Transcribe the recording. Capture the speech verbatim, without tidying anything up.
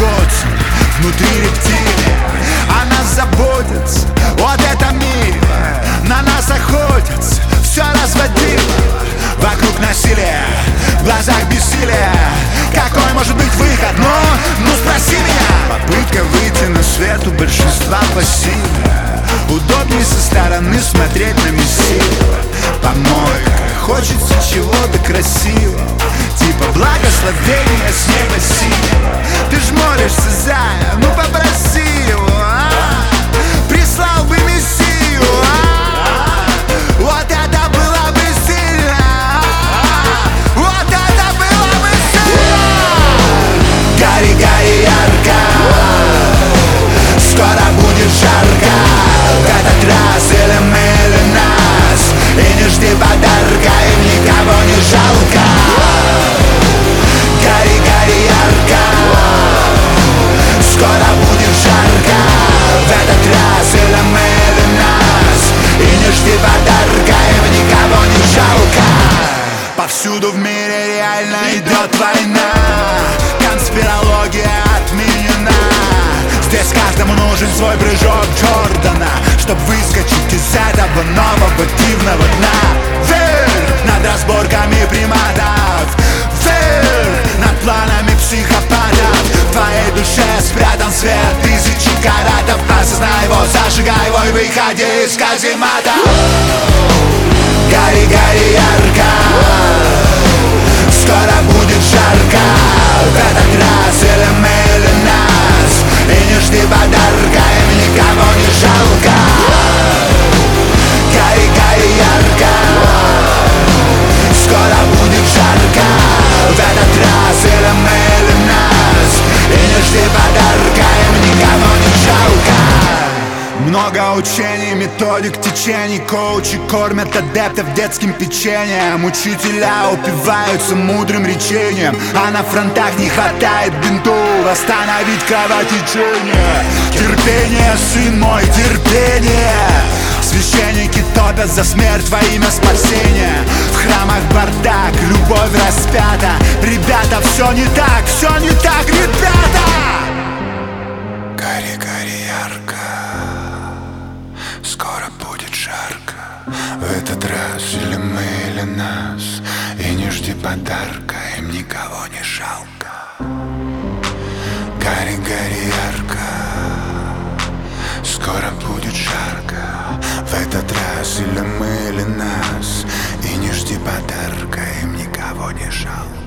Годсон внутри рептилии. О нас заботятся, вот это мило. На нас охотятся, все разводило. Вокруг насилия, в глазах бессилия. Какой может быть выход? Ну, ну спроси меня. Попытка выйти на свет у большинства пассивная. Удобнее со стороны смотреть на мессию. Помойка, хочется чего-то красивого, типа благословения с неба синего. Ты ж молишься, зая, ну попроси его, а? Прислал бы мессию, а? Вот это было бы сильно, а? Вот это было бы сильно. Гори, гори ярко, скоро будет жарко. В этот раз или мы, или нас. И не жди подарка, им никого не жалко. Гори, гори ярко, скоро будет жарко. В этот раз или мы, или нас. И не жди подарка, им никого не жалко. Повсюду в мире реально идет война. Конспирология отменена. Здесь каждому нужен свой прыжок Джордана, чтоб выскочить из этого нового дивного дна. Вверх над разборками приматов, вверх над планами психопатов. В твоей душе спрятан свет тысячи каратов. Осознай его, зажигай его и выходи из каземата. Гори, гори ярко, скоро будет жарко. В этот раз или мы, или нас. И не жди подарка, им никого не жалко. Гори, гори ярко, скоро будет жарко. В этот раз или мы, или нас. И не жди подарка, им никого не жалко. Много учений, методик, течений. Коучи кормят адептов детским печеньем. Учителя упиваются мудрым речением, а на фронтах не хватает бинтов остановить кровотечение. Терпение, сын мой, терпение. Священники топят за смерть во имя спасения. В храмах бардак, любовь распята. Ребята, все не так, все не так, ребята. Гори, гори ярко, скоро будет жарко. В этот раз или мы, или нас. И не жди подарка, им никого не жалко. Гори, гори ярко, скоро будет жарко. В этот раз или мы, или нас. И не жди подарка, им никого не жалко.